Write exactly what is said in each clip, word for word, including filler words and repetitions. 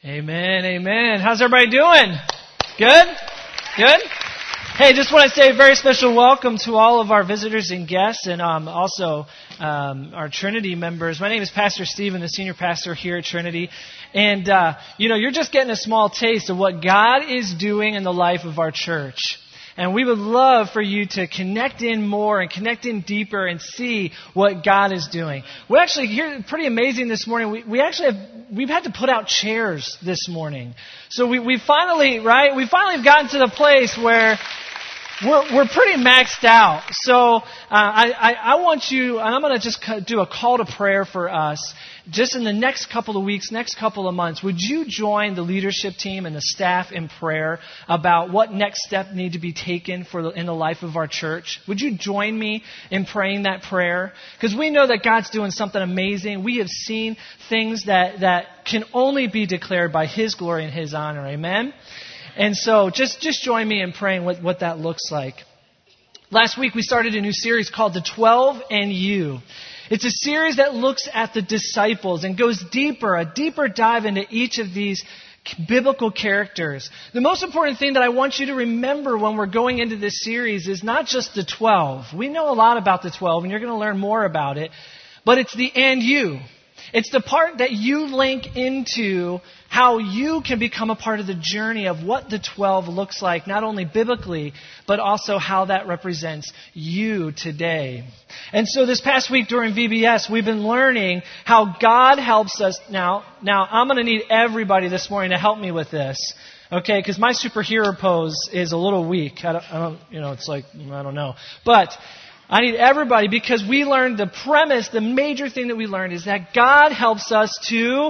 Amen, amen. How's everybody doing? Good? Good? Hey, just want to say a very special welcome to all of our visitors and guests, and um, also um, our Trinity members. My name is Pastor Stephen, the senior pastor here at Trinity. And, uh, you know, you're just getting a small taste of what God is doing in the life of our church. And we would love for you to connect in more and connect in deeper and see what God is doing. We actually, here, pretty amazing this morning, we, we actually have, we've had to put out chairs this morning. So we, we finally, right, we finally have gotten to the place where We're we're pretty maxed out. So uh, I, I I want you, and I'm going to just do a call to prayer for us. Just in the next couple of weeks, next couple of months, would you join the leadership team and the staff in prayer about what next step need to be taken for the, in the life of our church? Would you join me in praying that prayer? Because we know that God's doing something amazing. We have seen things that that can only be declared by His glory and His honor. Amen. And so just, just join me in praying what, what that looks like. Last week we started a new series called The Twelve and You. It's a series that looks at the disciples and goes deeper, a deeper dive into each of these biblical characters. The most important thing that I want you to remember when we're going into this series is not just the twelve. We know a lot about the twelve, and you're going to learn more about it. But it's the and you. It's the part that you link into how you can become a part of the journey of what the twelve looks like, not only biblically, but also how that represents you today. And so this past week during V B S, we've been learning how God helps us. Now, now I'm going to need everybody this morning to help me with this. Okay, because my superhero pose is a little weak. I don't, I don't, you know, it's like, I don't know. But I need everybody, because we learned the premise, the major thing that we learned is that God helps us to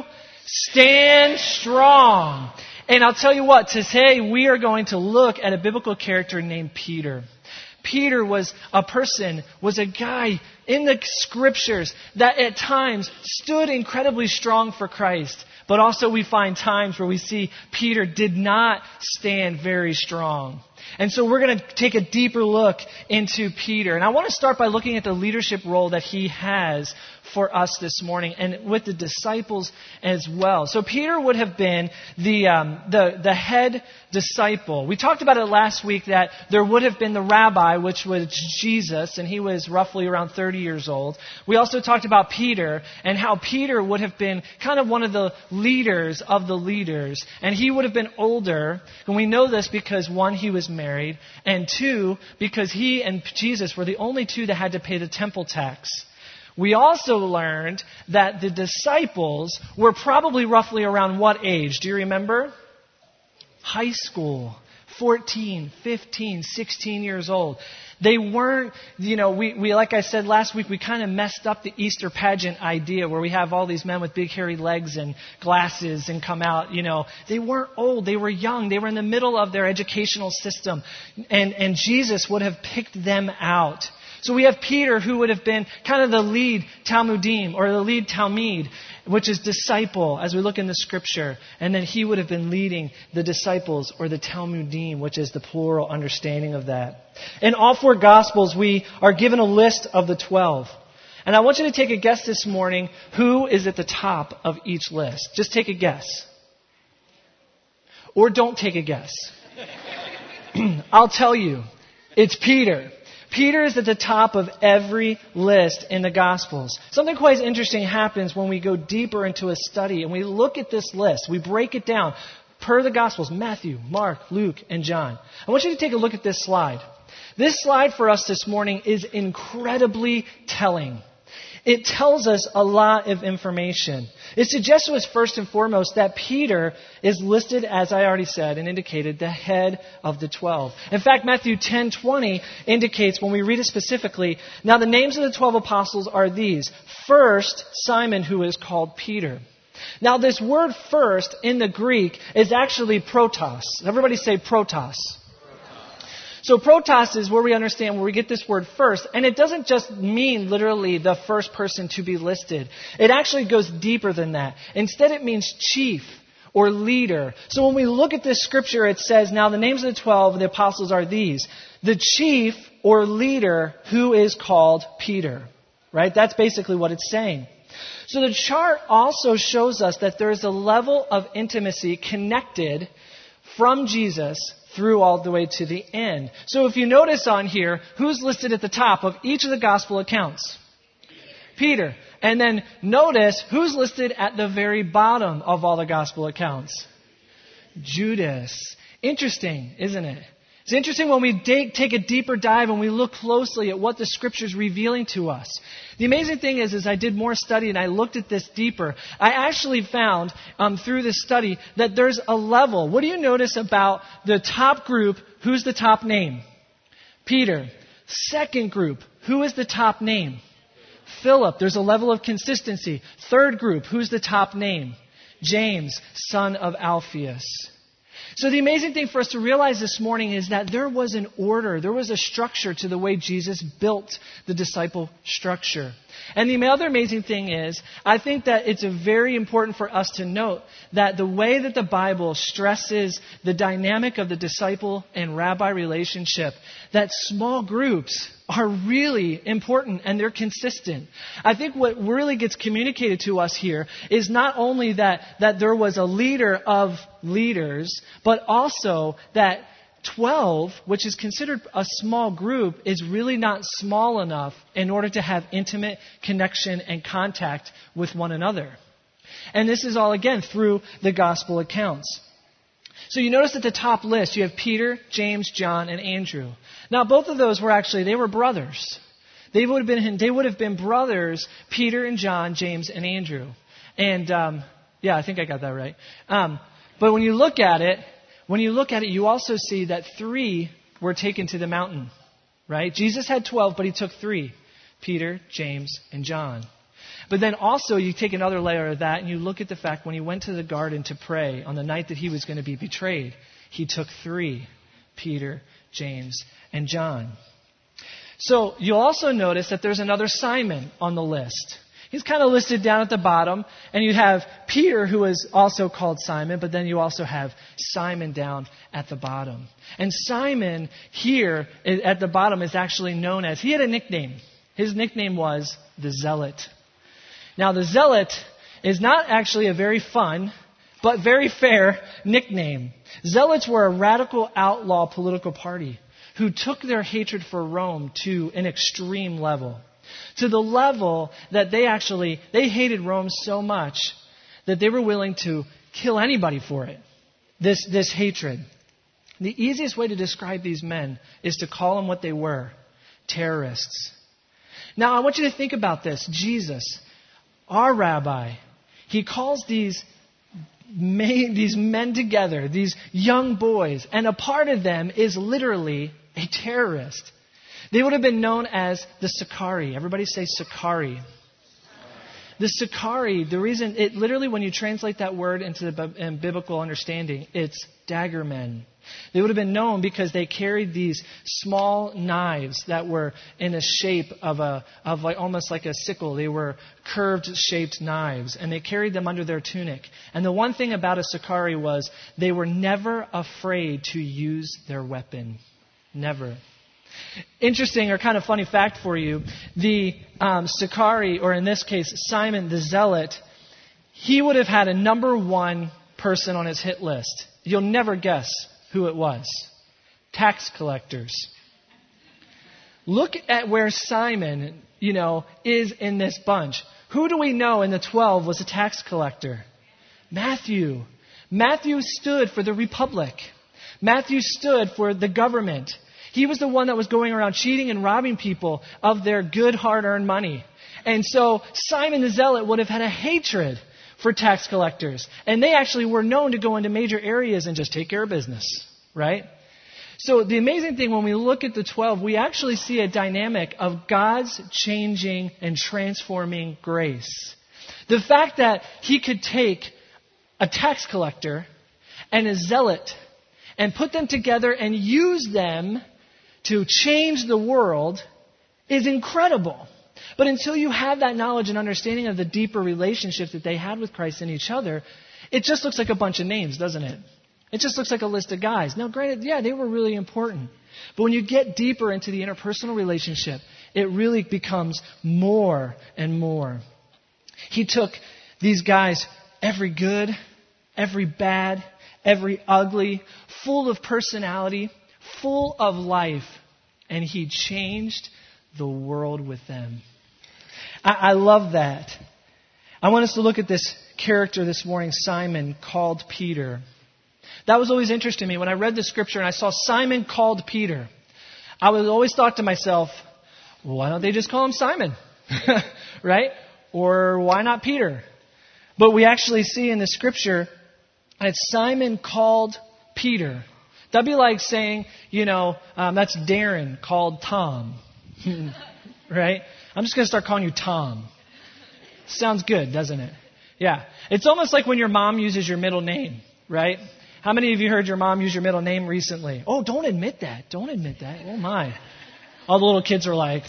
stand strong. And I'll tell you what, today we are going to look at a biblical character named Peter. Peter was a person, was a guy in the scriptures that at times stood incredibly strong for Christ. But also we find times where we see Peter did not stand very strong. And so we're going to take a deeper look into Peter. And I want to start by looking at the leadership role that he has for us this morning, and with the disciples as well. So Peter would have been the, um, the, the head disciple. We talked about it last week that there would have been the rabbi, which was Jesus, and he was roughly around thirty years old. We also talked about Peter and how Peter would have been kind of one of the leaders of the leaders. And he would have been older. And we know this because, one, he was married, and two, because he and Jesus were the only two that had to pay the temple tax. We also learned that the disciples were probably roughly around what age? Do you remember? High school. fourteen, fifteen, sixteen years old. They weren't, you know, we, we like I said last week, we kind of messed up the Easter pageant idea where we have all these men with big hairy legs and glasses and come out, you know. They weren't old. They were young. They were in the middle of their educational system. And, and Jesus would have picked them out. So we have Peter, who would have been kind of the lead Talmudim, or the lead Talmud, which is disciple, as we look in the scripture. And then he would have been leading the disciples, or the Talmudim, which is the plural understanding of that. In all four Gospels, we are given a list of the twelve. And I want you to take a guess this morning who is at the top of each list. Just take a guess. Or don't take a guess. I'll tell you. It's Peter. Peter is at the top of every list in the Gospels. Something quite interesting happens when we go deeper into a study and we look at this list. We break it down per the Gospels: Matthew, Mark, Luke, and John. I want you to take a look at this slide. This slide for us this morning is incredibly telling. It tells us a lot of information. It suggests to us first and foremost that Peter is listed, as I already said and indicated, the head of the twelve. In fact, Matthew ten twenty indicates, when we read it specifically, now the names of the twelve apostles are these. First, Simon, who is called Peter. Now this word first in the Greek is actually protos. Everybody say protos. So protos is where we understand, where we get this word first. And it doesn't just mean literally the first person to be listed. It actually goes deeper than that. Instead, it means chief or leader. So when we look at this scripture, it says, now the names of the twelve, the apostles, are these. The chief or leader, who is called Peter. Right? That's basically what it's saying. So the chart also shows us that there is a level of intimacy connected from Jesus through all the way to the end. So if you notice on here, who's listed at the top of each of the gospel accounts? Peter. And then notice who's listed at the very bottom of all the gospel accounts? Judas. Interesting, isn't it? It's interesting when we take a deeper dive and we look closely at what the Scripture's revealing to us. The amazing thing is, is I did more study and I looked at this deeper. I actually found um, through this study that there's a level. What do you notice about the top group? Who's the top name? Peter. Second group. Who is the top name? Philip. There's a level of consistency. Third group. Who's the top name? James, son of Alphaeus. So the amazing thing for us to realize this morning is that there was an order, there was a structure to the way Jesus built the disciple structure. And the other amazing thing is, I think that it's a very important for us to note that the way that the Bible stresses the dynamic of the disciple and rabbi relationship, that small groups are really important and they're consistent. I think what really gets communicated to us here is not only that, that there was a leader of leaders, but also that twelve, which is considered a small group, is really not small enough in order to have intimate connection and contact with one another. And this is all, again, through the gospel accounts. So you notice at the top list, you have Peter, James, John, and Andrew. Now, both of those were actually, they were brothers. They would have been, they would have been brothers, Peter and John, James and Andrew. And, um, yeah, I think I got that right. Um, but when you look at it, when you look at it, you also see that three were taken to the mountain, right? Jesus had twelve, but he took three, Peter, James, and John. But then also you take another layer of that and you look at the fact when he went to the garden to pray on the night that he was going to be betrayed, he took three, Peter, James, and John. So you'll also notice that there's another Simon on the list. He's kind of listed down at the bottom, and you have Peter, who is also called Simon, but then you also have Simon down at the bottom. And Simon here at the bottom is actually known as, he had a nickname. His nickname was the Zealot. Now, the Zealot is not actually a very fun, but very fair nickname. Zealots were a radical outlaw political party who took their hatred for Rome to an extreme level. To the level that they actually, they hated Rome so much that they were willing to kill anybody for it. This, this hatred. The easiest way to describe these men is to call them what they were. Terrorists. Now, I want you to think about this. Jesus, our rabbi, he calls these men, these men together, these young boys, and a part of them is literally a terrorist. They would have been known as the Sicarii. Everybody say Sicarii. The Sicarii, the reason, it literally, when you translate that word into the in biblical understanding, it's dagger men. They would have been known because they carried these small knives that were in a shape of a, of like almost like a sickle. They were curved shaped knives, and they carried them under their tunic. And the one thing about a Sicarii was they were never afraid to use their weapon. Never. Interesting or kind of funny fact for you, the um, Sicarii, or in this case, Simon the Zealot, he would have had a number one person on his hit list. You'll never guess who it was. Tax collectors. Look at where Simon, you know, is in this bunch. Who do we know in the twelve was a tax collector? Matthew. Matthew stood for the Republic. Matthew stood for the government. He was the one that was going around cheating and robbing people of their good hard-earned money. And so Simon the Zealot would have had a hatred for tax collectors. And they actually were known to go into major areas and just take care of business, right? So the amazing thing when we look at the twelve, we actually see a dynamic of God's changing and transforming grace. The fact that he could take a tax collector and a zealot and put them together and use them to change the world is incredible. But until you have that knowledge and understanding of the deeper relationship that they had with Christ and each other, it just looks like a bunch of names, doesn't it? It just looks like a list of guys. Now, granted, yeah, they were really important. But when you get deeper into the interpersonal relationship, it really becomes more and more. He took these guys, every good, every bad, every ugly, full of personality, full of life, and he changed the world with them. I, I love that. I want us to look at this character this morning, Simon, called Peter. That was always interesting to me. When I read the scripture and I saw Simon called Peter, I would always thought to myself, well, why don't they just call him Simon? Right? Or why not Peter? But we actually see in the scripture that Simon called Peter. That'd be like saying, you know, um, that's Darren called Tom. Right? I'm just going to start calling you Tom. Sounds good, doesn't it? Yeah. It's almost like when your mom uses your middle name, right? How many of you heard your mom use your middle name recently? Oh, don't admit that. Don't admit that. Oh, my. All the little kids are like,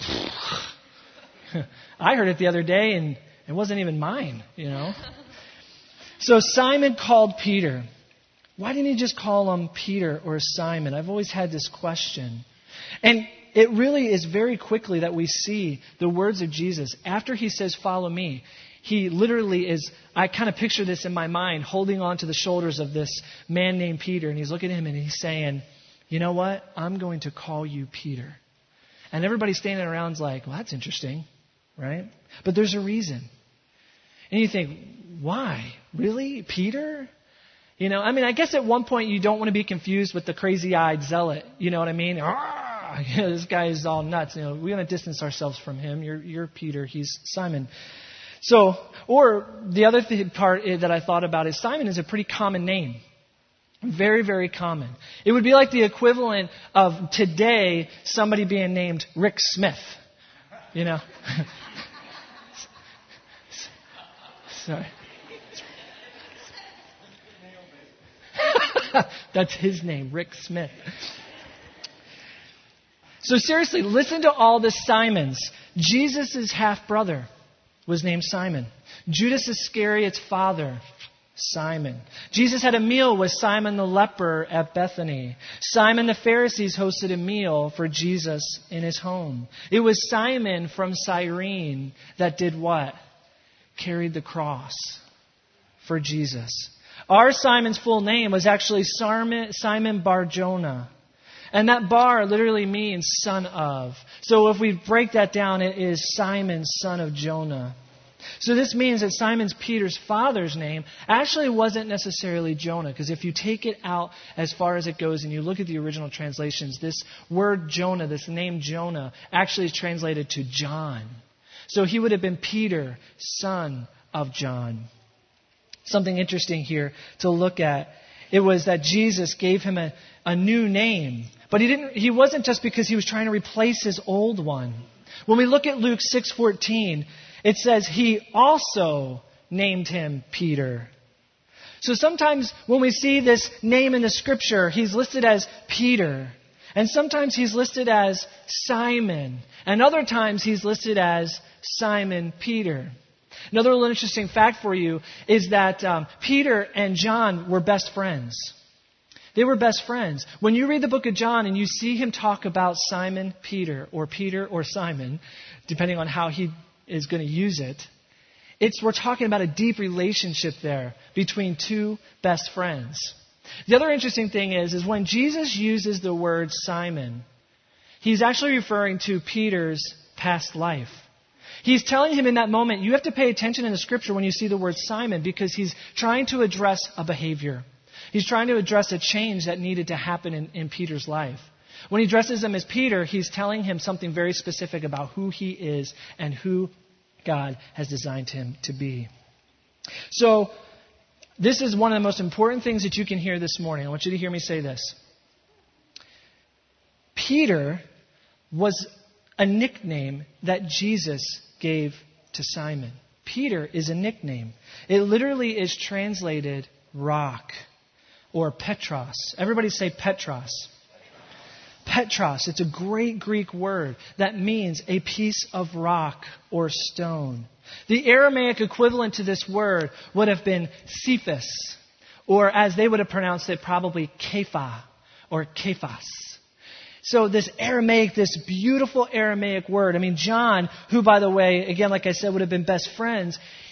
I heard it the other day and it wasn't even mine, you know. So Simon called Peter. Why didn't he just call him Peter or Simon? I've always had this question. And it really is very quickly that we see the words of Jesus. After he says, follow me, he literally is, I kind of picture this in my mind, holding on to the shoulders of this man named Peter. And he's looking at him and he's saying, you know what? I'm going to call you Peter. And everybody standing around is like, well, that's interesting, right? But there's a reason. And you think, why? Really? Peter? You know, I mean, I guess at one point you don't want to be confused with the crazy-eyed zealot. You know what I mean? Ah, you know, this guy is all nuts. You know, we want to distance ourselves from him. You're, you're Peter. He's Simon. So, or the other th- part that I thought about is Simon is a pretty common name. Very, very common. It would be like the equivalent of today somebody being named Rick Smith. You know? Sorry. That's his name, Rick Smith. So seriously, listen to all the Simons. Jesus' half-brother was named Simon. Judas Iscariot's father, Simon. Jesus had a meal with Simon the leper at Bethany. Simon the Pharisees hosted a meal for Jesus in his home. It was Simon from Cyrene that did what? Carried the cross for Jesus. Our Simon's full name was actually Simon Bar-Jonah. And that bar literally means son of. So if we break that down, it is Simon, son of Jonah. So this means that Simon's Peter's father's name actually wasn't necessarily Jonah. Because if you take it out as far as it goes and you look at the original translations, this word Jonah, this name Jonah, actually is translated to John. So he would have been Peter, son of John. Something interesting here to look at. It was that Jesus gave him a, a new name. But he didn't. He wasn't just because he was trying to replace his old one. When we look at Luke six fourteen, it says he also named him Peter. So sometimes when we see this name in the scripture, he's listed as Peter. And sometimes he's listed as Simon. And other times he's listed as Simon Peter. Another little interesting fact for you is that um, Peter and John were best friends. They were best friends. When you read the book of John and you see him talk about Simon Peter or Peter or Simon, depending on how he is going to use it, it's we're talking about a deep relationship there between two best friends. The other interesting thing is, is when Jesus uses the word Simon, he's actually referring to Peter's past life. He's telling him in that moment, you have to pay attention in the scripture when you see the word Simon because he's trying to address a behavior. He's trying to address a change that needed to happen in, in Peter's life. When he addresses him as Peter, he's telling him something very specific about who he is and who God has designed him to be. So, this is one of the most important things that you can hear this morning. I want you to hear me say this. Peter was a nickname that Jesus gave to Simon. Peter is a nickname. It literally is translated rock or Petros. Everybody say Petros. Petros. It's a great Greek word that means a piece of rock or stone. The Aramaic equivalent to this word would have been Cephas, or as they would have pronounced it, probably Kepha or Kephas. So this Aramaic, this beautiful Aramaic word. I mean, John, who, by the way, again, like I said, would have been best friends,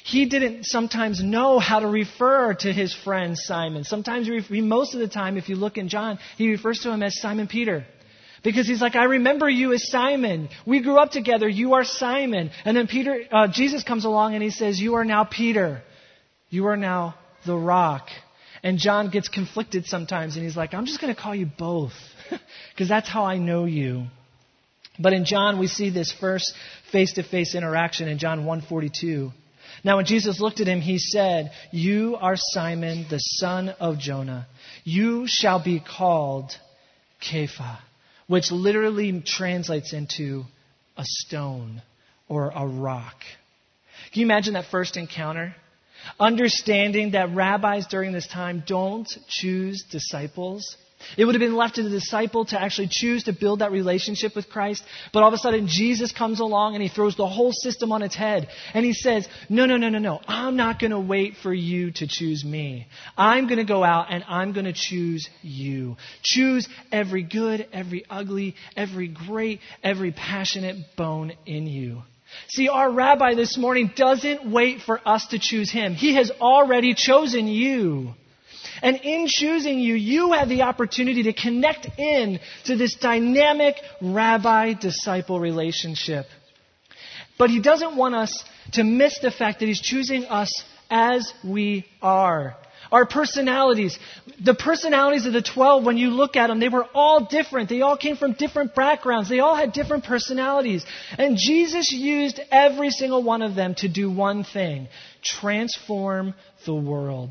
he didn't sometimes know how to refer to his friend Simon. Sometimes, he, most of the time, if you look in John, he refers to him as Simon Peter. Because he's like, I remember you as Simon. We grew up together. You are Simon. And then Peter, uh, Jesus comes along and he says, you are now Peter. You are now the rock. And John gets conflicted sometimes and he's like, I'm just going to call you both. Because that's how I know you. But in John, we see this first face-to-face interaction in John one forty-two. Now, when Jesus looked at him, he said, you are Simon, the son of Jonah. You shall be called Kepha, which literally translates into a stone or a rock. Can you imagine that first encounter? Understanding that rabbis during this time don't choose disciples. It would have been left to the disciple to actually choose to build that relationship with Christ. But all of a sudden, Jesus comes along and he throws the whole system on its head. And he says, no, no, no, no, no. I'm not going to wait for you to choose me. I'm going to go out and I'm going to choose you. Choose every good, every ugly, every great, every passionate bone in you. See, our rabbi this morning doesn't wait for us to choose him. He has already chosen you. And in choosing you, you have the opportunity to connect in to this dynamic rabbi-disciple relationship. But he doesn't want us to miss the fact that he's choosing us as we are. Our personalities, the personalities of the twelve, when you look at them, they were all different. They all came from different backgrounds. They all had different personalities. And Jesus used every single one of them to do one thing: transform the world.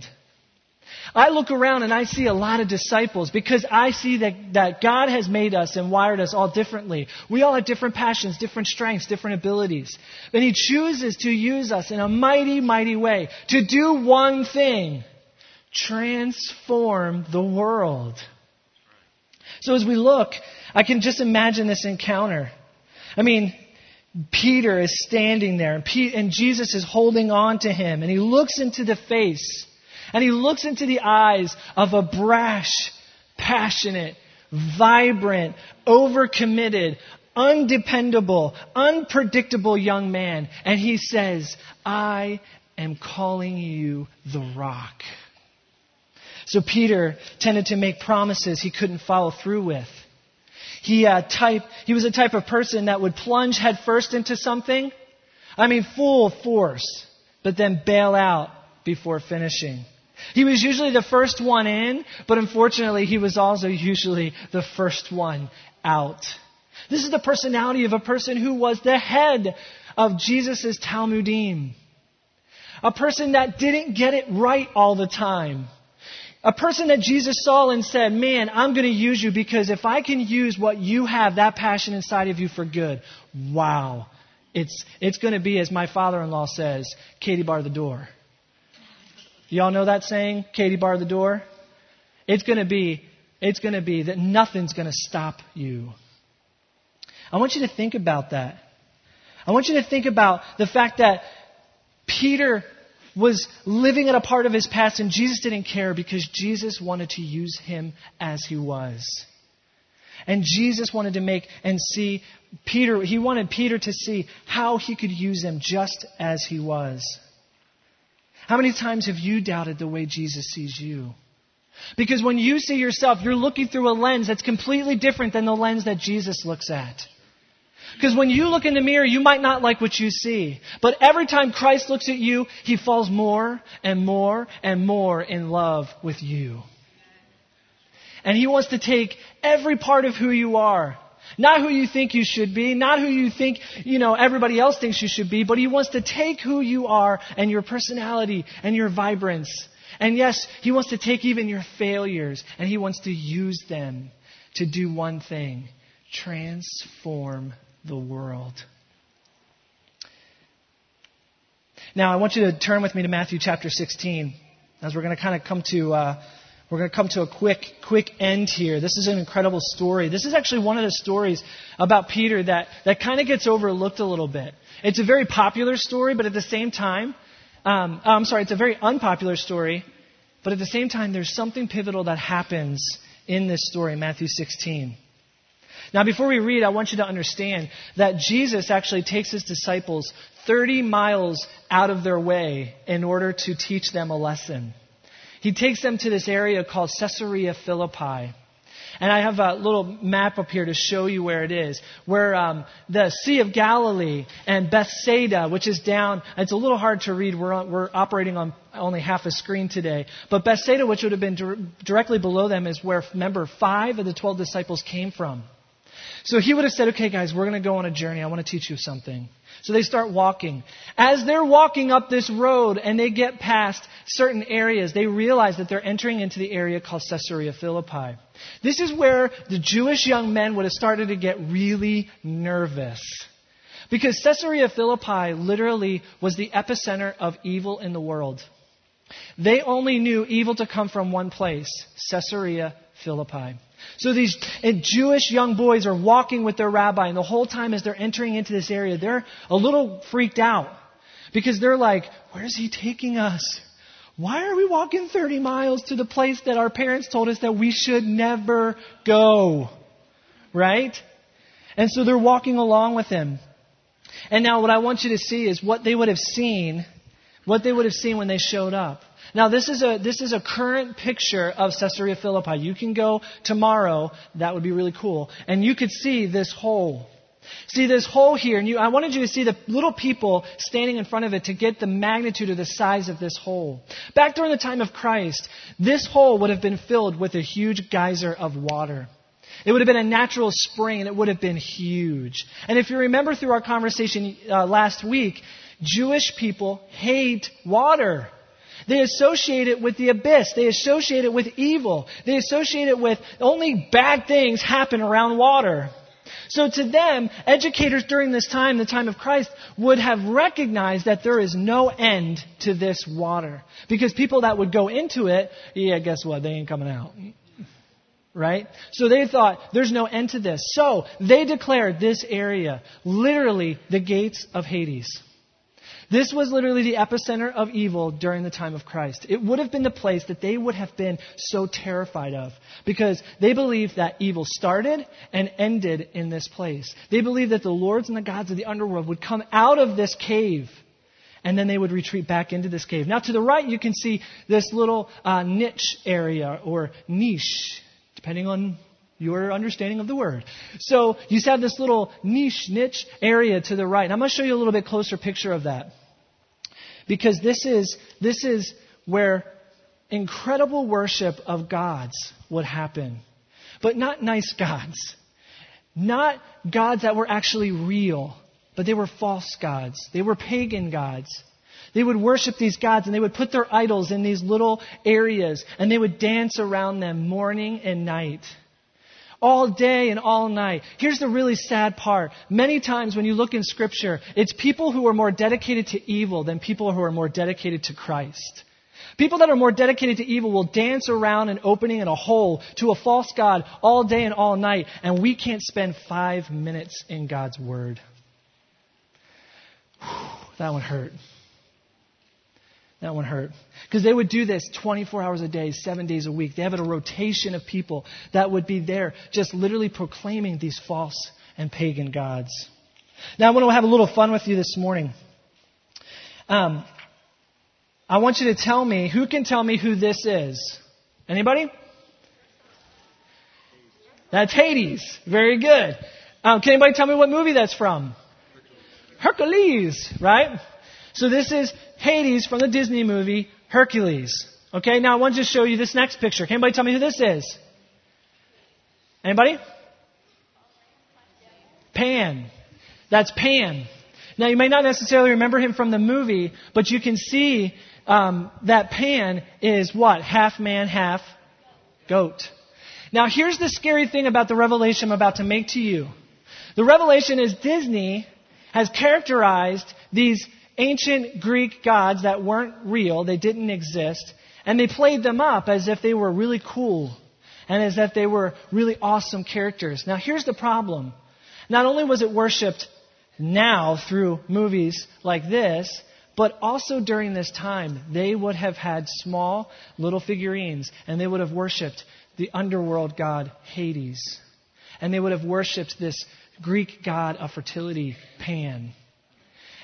I look around and I see a lot of disciples because I see that, that God has made us and wired us all differently. We all have different passions, different strengths, different abilities. But he chooses to use us in a mighty, mighty way to do one thing: transform the world. So as we look, I can just imagine this encounter. I mean, Peter is standing there and, P- and Jesus is holding on to him, and he looks into the face and he looks into the eyes of a brash, passionate, vibrant, overcommitted, undependable, unpredictable young man. And he says, I am calling you the rock. So Peter tended to make promises he couldn't follow through with. He, uh, type, he was a type of person that would plunge headfirst into something. I mean, full force, but then bail out before finishing. He was usually the first one in, but unfortunately, he was also usually the first one out. This is the personality of a person who was the head of Jesus' Talmudim. A person that didn't get it right all the time. A person that Jesus saw and said, man, I'm going to use you because if I can use what you have, that passion inside of you for good, wow. It's, it's going to be, as my father-in-law says, Katie bar the door. Y'all know that saying, Katie bar the door? It's going to be, it's going to be that nothing's going to stop you. I want you to think about that. I want you to think about the fact that Peter was living in a part of his past and Jesus didn't care because Jesus wanted to use him as he was. And Jesus wanted to make and see Peter, he wanted Peter to see how he could use him just as he was. How many times have you doubted the way Jesus sees you? Because when you see yourself, you're looking through a lens that's completely different than the lens that Jesus looks at. Because when you look in the mirror, you might not like what you see. But every time Christ looks at you, he falls more and more and more in love with you. And he wants to take every part of who you are. Not who you think you should be, not who you think, you know, everybody else thinks you should be, but he wants to take who you are and your personality and your vibrance. And yes, he wants to take even your failures and he wants to use them to do one thing: transform the world. Now, I want you to turn with me to Matthew chapter sixteen, as we're going to kind of come to uh, we're going to come to a quick quick end here. This is an incredible story. This is actually one of the stories about Peter that that kind of gets overlooked a little bit. It's a very popular story, but at the same time, um, I'm sorry, it's a very unpopular story, but at the same time, there's something pivotal that happens in this story, Matthew sixteen. Now, before we read, I want you to understand that Jesus actually takes his disciples thirty miles out of their way in order to teach them a lesson. He takes them to this area called Caesarea Philippi. And I have a little map up here to show you where it is. Where um, the Sea of Galilee and Bethsaida, which is down, it's a little hard to read. We're on, we're operating on only half a screen today. But Bethsaida, which would have been dir- directly below them, is where, remember, five of the twelve disciples came from. So he would have said, okay, guys, we're going to go on a journey. I want to teach you something. So they start walking. As they're walking up this road and they get past certain areas, they realize that they're entering into the area called Caesarea Philippi. This is where the Jewish young men would have started to get really nervous. Because Caesarea Philippi literally was the epicenter of evil in the world. They only knew evil to come from one place, Caesarea Philippi. So these Jewish young boys are walking with their rabbi, and the whole time as they're entering into this area, they're a little freaked out. Because they're like, where's he taking us? Why are we walking thirty miles to the place that our parents told us that we should never go? Right? And so they're walking along with him. And now what I want you to see is what they would have seen, what they would have seen when they showed up. Now this is a this is a current picture of Caesarea Philippi. You can go tomorrow. That would be really cool. And you could see this hole. See this hole here, and you, I wanted you to see the little people standing in front of it to get the magnitude of the size of this hole. Back during the time of Christ, this hole would have been filled with a huge geyser of water. It would have been a natural spring, and it would have been huge. And if you remember through our conversation uh, last week, Jewish people hate water. They associate it with the abyss. They associate it with evil. They associate it with only bad things happen around water. So to them, educators during this time, the time of Christ, would have recognized that there is no end to this water. Because people that would go into it, yeah, guess what? They ain't coming out. Right? So they thought, there's no end to this. So they declared this area literally the gates of Hades. This was literally the epicenter of evil during the time of Christ. It would have been the place that they would have been so terrified of because they believed that evil started and ended in this place. They believed that the lords and the gods of the underworld would come out of this cave and then they would retreat back into this cave. Now to the right you can see this little uh, niche area or niche, depending on your understanding of the word. So you have this little niche, niche area to the right. And I'm going to show you a little bit closer picture of that. Because this is, this is where incredible worship of gods would happen. But not nice gods. Not gods that were actually real. But they were false gods. They were pagan gods. They would worship these gods and they would put their idols in these little areas. And they would dance around them morning and night. All day and all night. Here's the really sad part. Many times when you look in Scripture, it's people who are more dedicated to evil than people who are more dedicated to Christ. People that are more dedicated to evil will dance around an opening in a hole to a false god all day and all night, and we can't spend five minutes in God's Word. Whew, that one hurt. That one hurt. Because they would do this twenty-four hours a day, seven days a week. They have a rotation of people that would be there just literally proclaiming these false and pagan gods. Now I want to have a little fun with you this morning. Um, I want you to tell me, who can tell me who this is? Anybody? That's Hades. Very good. Um, can anybody tell me what movie that's from? Hercules, right? So this is Hades from the Disney movie Hercules. Okay, now I want to show you this next picture. Can anybody tell me who this is? Anybody? Pan. That's Pan. Now you may not necessarily remember him from the movie, but you can see um, that Pan is what? Half man, half goat. Now here's the scary thing about the revelation I'm about to make to you. The revelation is Disney has characterized these ancient Greek gods that weren't real, they didn't exist, and they played them up as if they were really cool and as if they were really awesome characters. Now here's the problem. Not only was it worshipped now through movies like this, but also during this time, they would have had small little figurines and they would have worshipped the underworld god Hades. And they would have worshipped this Greek god of fertility, Pan.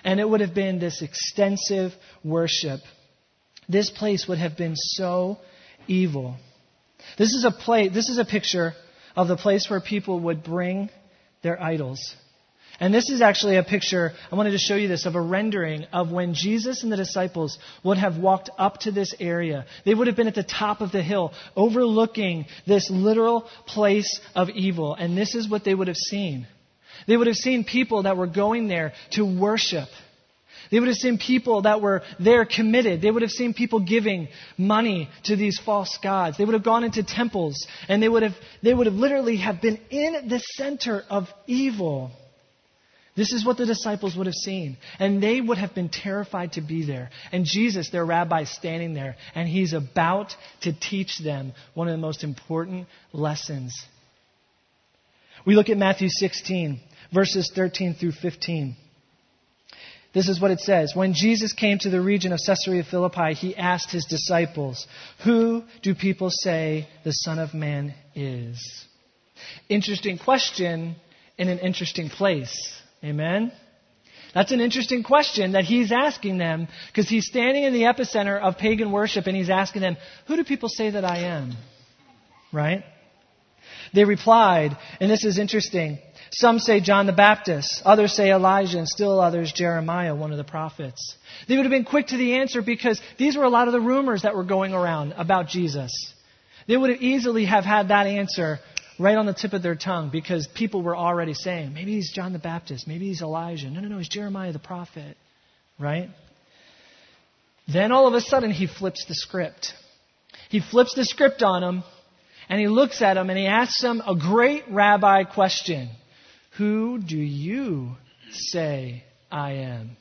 And it would have been this extensive worship. This place would have been so evil. This is a place, this is a picture of the place where people would bring their idols. And this is actually a picture, I wanted to show you this, of a rendering of when Jesus and the disciples would have walked up to this area. They would have been at the top of the hill, overlooking this literal place of evil. And this is what they would have seen. They would have seen people that were going there to worship. They would have seen people that were there committed. They would have seen people giving money to these false gods. They would have gone into temples, and they would have, they would have literally have been in the center of evil. This is what the disciples would have seen. And they would have been terrified to be there. And Jesus, their rabbi, is standing there. And he's about to teach them one of the most important lessons. We look at Matthew sixteen, verses thirteen through fifteen. This is what it says. When Jesus came to the region of Caesarea Philippi, he asked his disciples, "Who do people say the Son of Man is?" Interesting question in an interesting place. Amen? That's an interesting question that he's asking them because he's standing in the epicenter of pagan worship and he's asking them, who do people say that I am? Right? They replied, and this is interesting, some say John the Baptist, others say Elijah, and still others Jeremiah, one of the prophets. They would have been quick to the answer because these were a lot of the rumors that were going around about Jesus. They would have easily have had that answer right on the tip of their tongue because people were already saying, maybe he's John the Baptist, maybe he's Elijah. No, no, no, he's Jeremiah the prophet, right? Then all of a sudden he flips the script. He flips the script on them and he looks at them and he asks them a great rabbi question. Who do you say I am?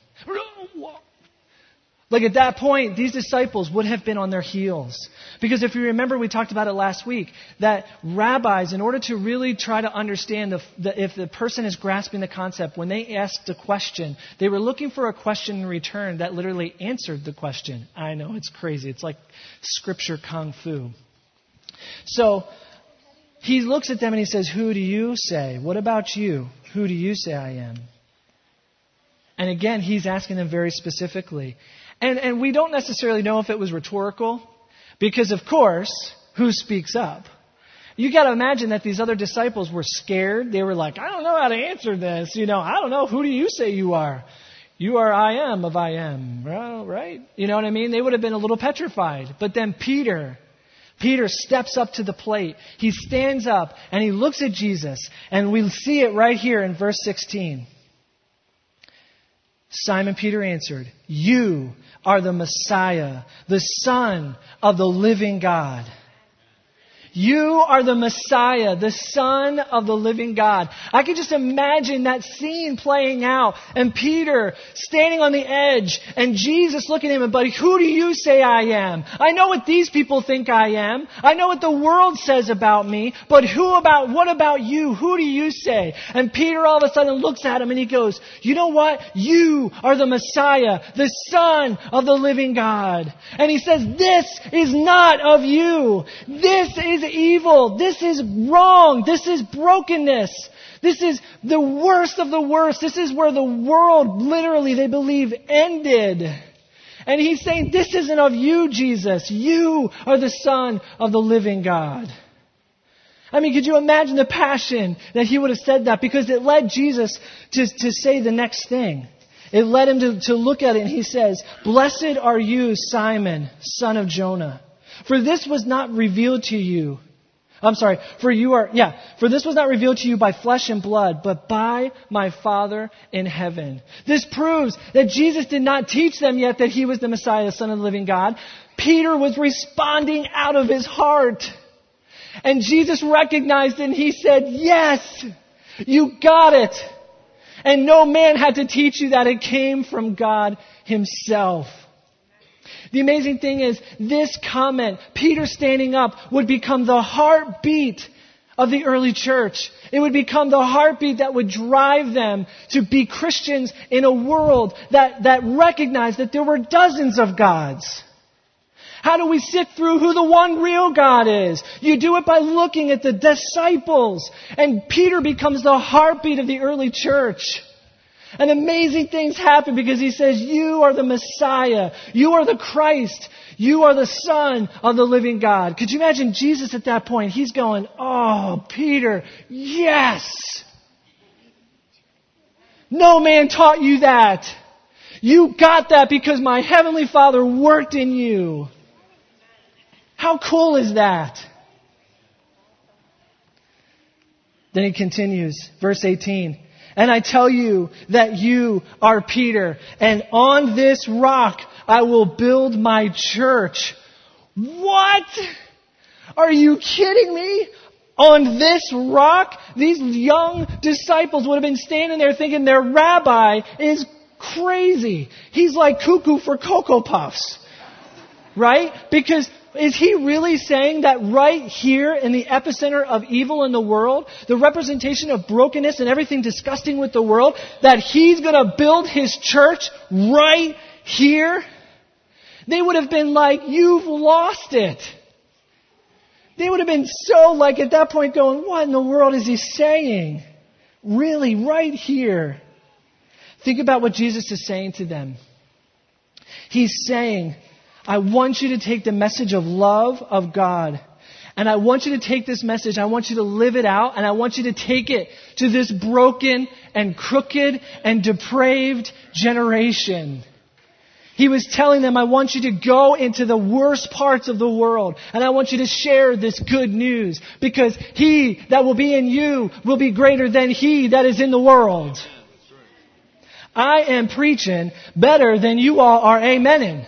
Like at that point, these disciples would have been on their heels. Because if you remember, we talked about it last week, that rabbis, in order to really try to understand the, the, if the person is grasping the concept, when they asked a question, they were looking for a question in return that literally answered the question. I know, it's crazy. It's like scripture kung fu. So he looks at them and he says, who do you say? What about you? Who do you say I am? And again, he's asking them very specifically. And, and we don't necessarily know if it was rhetorical because, of course, who speaks up? You got to imagine that these other disciples were scared. They were like, I don't know how to answer this. You know, I don't know. Who do you say you are? You are I am of I am. Well, right? You know what I mean? They would have been a little petrified. But then Peter, Peter steps up to the plate. He stands up and he looks at Jesus. And we see it right here in verse sixteen. Simon Peter answered, you are the Messiah, the Son of the living God. You are the Messiah, the Son of the living God. I can just imagine that scene playing out and Peter standing on the edge and Jesus looking at him and, buddy, who do you say I am? I know what these people think I am. I know what the world says about me, but who about, what about you? Who do you say? And Peter all of a sudden looks at him and he goes, you know what? You are the Messiah, the Son of the living God. And he says, this is not of you. This is evil. This is wrong. This is brokenness. This is the worst of the worst. This is where the world literally, they believe, ended. And he's saying, this isn't of you, Jesus. You are the Son of the living God. I mean, could you imagine the passion that he would have said that? Because it led Jesus to, to say the next thing. It led him to, to look at it and he says, blessed are you, Simon, son of Jonah. For this was not revealed to you. I'm sorry, for you are, yeah, for this was not revealed to you by flesh and blood, but by my Father in heaven. This proves that Jesus did not teach them yet that he was the Messiah, the Son of the living God. Peter was responding out of his heart. And Jesus recognized it and he said, yes, you got it. And no man had to teach you that. It came from God himself. The amazing thing is, this comment, Peter standing up, would become the heartbeat of the early church. It would become the heartbeat that would drive them to be Christians in a world that, that recognized that there were dozens of gods. How do we sift through who the one real God is? You do it by looking at the disciples. And Peter becomes the heartbeat of the early church. And amazing things happen because he says, you are the Messiah. You are the Christ. You are the Son of the living God. Could you imagine Jesus at that point? He's going, oh, Peter, yes. No man taught you that. You got that because my Heavenly Father worked in you. How cool is that? Then he continues, verse eighteen. And I tell you that you are Peter, and on this rock I will build my church. What? Are you kidding me? On this rock? These young disciples would have been standing there thinking their rabbi is crazy. He's like cuckoo for Cocoa Puffs. Right? Because is he really saying that right here in the epicenter of evil in the world, the representation of brokenness and everything disgusting with the world, that he's going to build his church right here? They would have been like, you've lost it. They would have been so like at that point going, what in the world is he saying? Really, right here. Think about what Jesus is saying to them. He's saying, I want you to take the message of love of God. And I want you to take this message. I want you to live it out. And I want you to take it to this broken and crooked and depraved generation. He was telling them, I want you to go into the worst parts of the world. And I want you to share this good news. Because he that will be in you will be greater than he that is in the world. I am preaching better than you all are amening.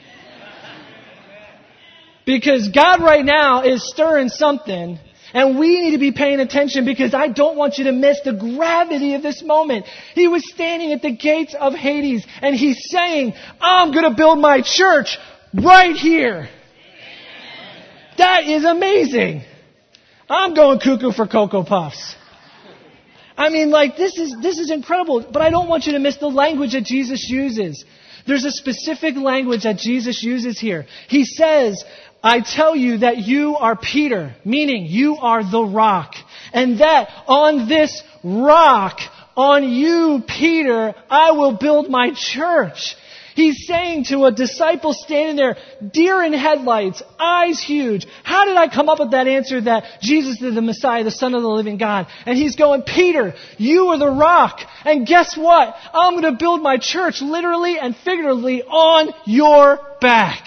Because God right now is stirring something, and we need to be paying attention because I don't want you to miss the gravity of this moment. He was standing at the gates of Hades, and he's saying, I'm going to build my church right here. That is amazing. I'm going cuckoo for Cocoa Puffs. I mean, like, this is this is incredible, but I don't want you to miss the language that Jesus uses. There's a specific language that Jesus uses here. He says, I tell you that you are Peter, meaning you are the rock. And that on this rock, on you, Peter, I will build my church. He's saying to a disciple standing there, deer in headlights, eyes huge. How did I come up with that answer that Jesus is the Messiah, the Son of the living God? And he's going, Peter, you are the rock. And guess what? I'm going to build my church literally and figuratively on your back.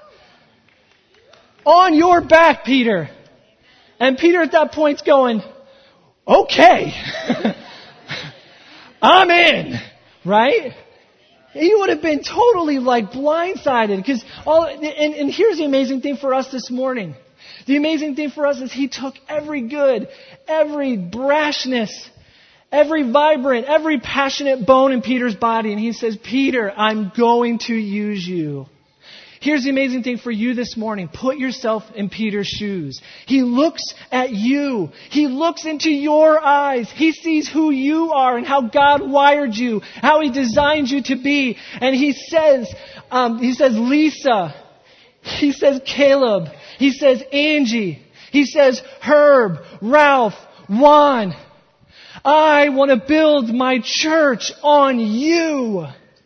On your back, Peter. And Peter at that point's going, okay. I'm in. Right? He would have been totally like blindsided because all, and, and here's the amazing thing for us this morning. The amazing thing for us is he took every good, every brashness, every vibrant, every passionate bone in Peter's body and he says, Peter, I'm going to use you. Here's the amazing thing for you this morning. Put yourself in Peter's shoes. He looks at you. He looks into your eyes. He sees who you are and how God wired you, how he designed you to be. And he says, um, he says, Lisa. He says, Caleb. He says, Angie. He says, Herb, Ralph, Juan. I want to build my church on you.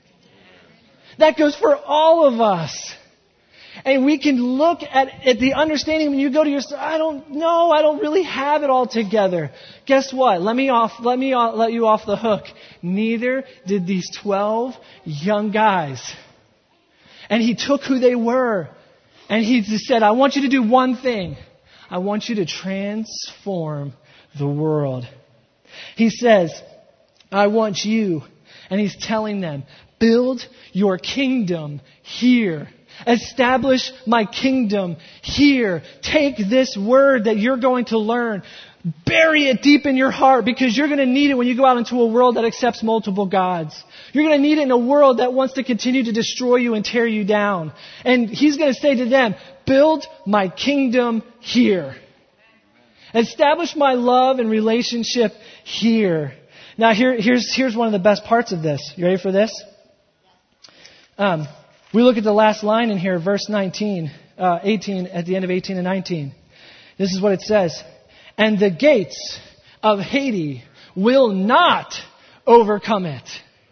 That goes for all of us. And we can look at, at the understanding when you go to your, I don't know, I don't really have it all together. Guess what? Let me off, let me off, let you off the hook. Neither did these twelve young guys. And he took who they were. And he just said, I want you to do one thing. I want you to transform the world. He says, I want you. And he's telling them, build your kingdom here. Establish my kingdom here. Take this word that you're going to learn. Bury it deep in your heart because you're going to need it when you go out into a world that accepts multiple gods. You're going to need it in a world that wants to continue to destroy you and tear you down. And he's going to say to them, build my kingdom here. Establish my love and relationship here. Now here, here's, here's one of the best parts of this. You ready for this? Um, We look at the last line in here, verse nineteen, uh, eighteen, at the end of eighteen and nineteen. This is what it says. And the gates of Hades will not overcome it.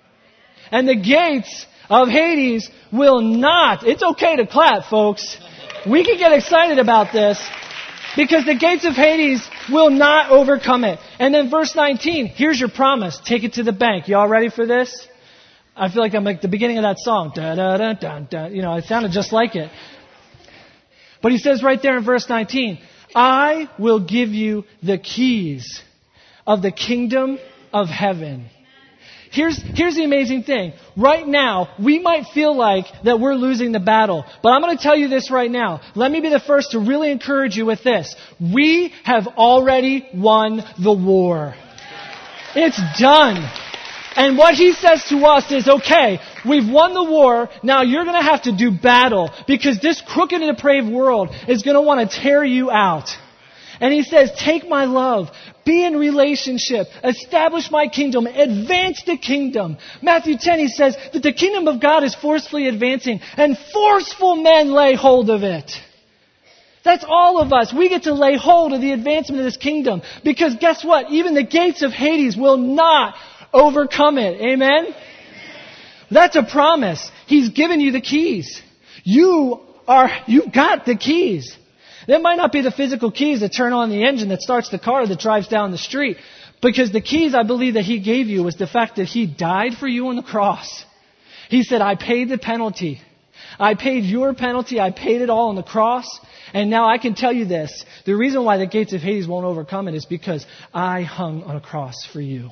And the gates of Hades will not. It's okay to clap, folks. We can get excited about this because the gates of Hades will not overcome it. And then verse nineteen, here's your promise. Take it to the bank. Y'all ready for this? I feel like I'm like the beginning of that song. Da, da, da, da, da. You know, it sounded just like it. But he says right there in verse nineteen, I will give you the keys of the kingdom of heaven. Here's, here's the amazing thing. Right now, we might feel like that we're losing the battle. But I'm going to tell you this right now. Let me be the first to really encourage you with this. We have already won the war. It's done. And what he says to us is, okay, we've won the war. Now you're going to have to do battle because this crooked and depraved world is going to want to tear you out. And he says, take my love, be in relationship, establish my kingdom, advance the kingdom. Matthew ten, he says that the kingdom of God is forcefully advancing and forceful men lay hold of it. That's all of us. We get to lay hold of the advancement of this kingdom because guess what? Even the gates of Hades will not overcome it. Amen? That's a promise. He's given you the keys. You are, you've got the keys. That might not be the physical keys that turn on the engine that starts the car that drives down the street. Because the keys I believe that He gave you was the fact that He died for you on the cross. He said, I paid the penalty. I paid your penalty. I paid it all on the cross. And now I can tell you this. The reason why the gates of Hades won't overcome it is because I hung on a cross for you.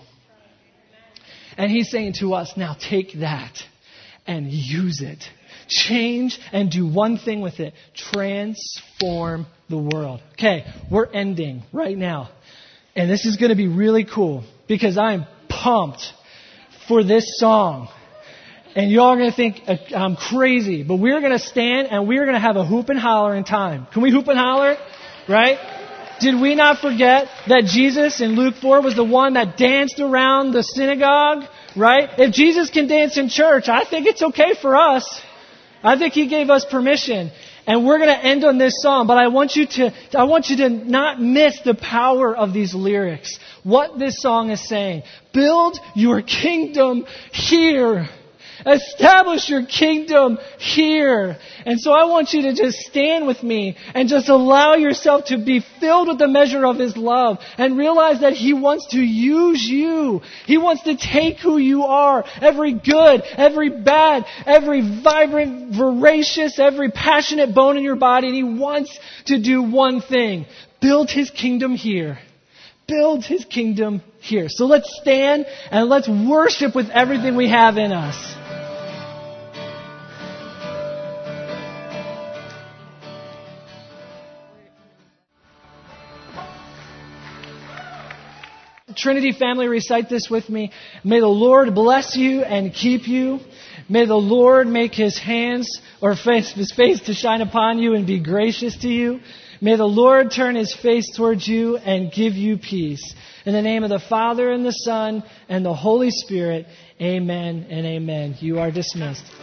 And He's saying to us, now take that and use it. Change and do one thing with it. Transform the world. Okay, we're ending right now. And this is going to be really cool because I'm pumped for this song. And y'all are going to think I'm crazy. But we're going to stand and we're going to have a hoop and holler in time. Can we hoop and holler? Right? Did we not forget that Jesus in Luke four was the one that danced around the synagogue? Right? If Jesus can dance in church, I think it's okay for us. I think He gave us permission. And we're going to end on this song, but I want you to, I want you to not miss the power of these lyrics. What this song is saying. Build your kingdom here. Establish your kingdom here. And so I want you to just stand with me and just allow yourself to be filled with the measure of His love and realize that He wants to use you. He wants to take who you are, every good, every bad, every vibrant, voracious, every passionate bone in your body, and He wants to do one thing. Build His kingdom here. Build His kingdom here. So let's stand and let's worship with everything we have in us. Trinity family, recite this with me. May the Lord bless you and keep you. May the Lord make His hands or face, His face to shine upon you and be gracious to you. May the Lord turn His face towards you and give you peace. In the name of the Father and the Son and the Holy Spirit, amen and amen. You are dismissed.